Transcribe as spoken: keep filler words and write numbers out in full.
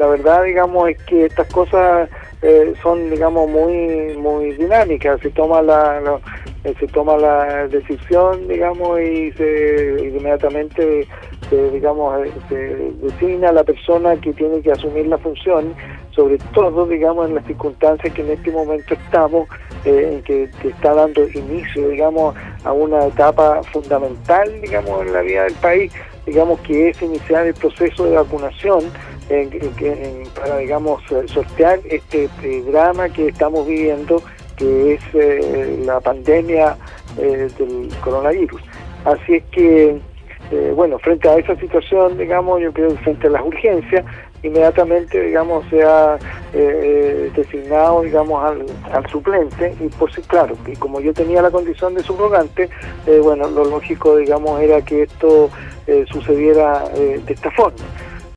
la verdad, digamos, es que estas cosas eh, son, digamos, muy muy dinámicas. Se toma la, la eh, se toma la decisión, digamos, y se inmediatamente se, digamos, se designa a la persona que tiene que asumir la función, sobre todo, digamos, en las circunstancias que en este momento estamos, eh, en que, que está dando inicio, digamos, a una etapa fundamental, digamos, en la vida del país, digamos, que es iniciar el proceso de vacunación en, en, en, para, digamos, sortear este, este drama que estamos viviendo, que es eh, la pandemia eh, del coronavirus. Así es que, eh, bueno, frente a esa situación, digamos, yo creo que frente a las urgencias, inmediatamente, digamos, se ha eh, designado, digamos, al, al suplente, y por sí, claro, y como yo tenía la condición de subrogante, eh, bueno, lo lógico, digamos, era que esto eh, sucediera eh, de esta forma.